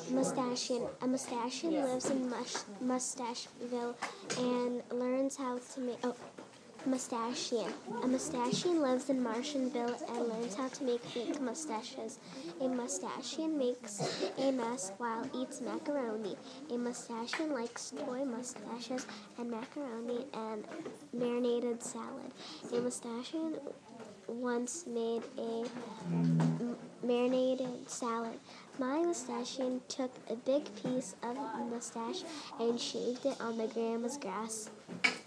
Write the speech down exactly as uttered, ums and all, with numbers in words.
Mustachian. A mustachian lives in Mus- Mustacheville and learns how to make... Oh, mustachian. A mustachian lives in Martianville and learns how to make fake mustaches. A mustachian makes a mess while eats macaroni. A mustachian likes toy mustaches and macaroni and marinated salad. A mustachian once made a m- marinated salad. My mustachian took a big piece of mustache and shaved it on the grandma's grass.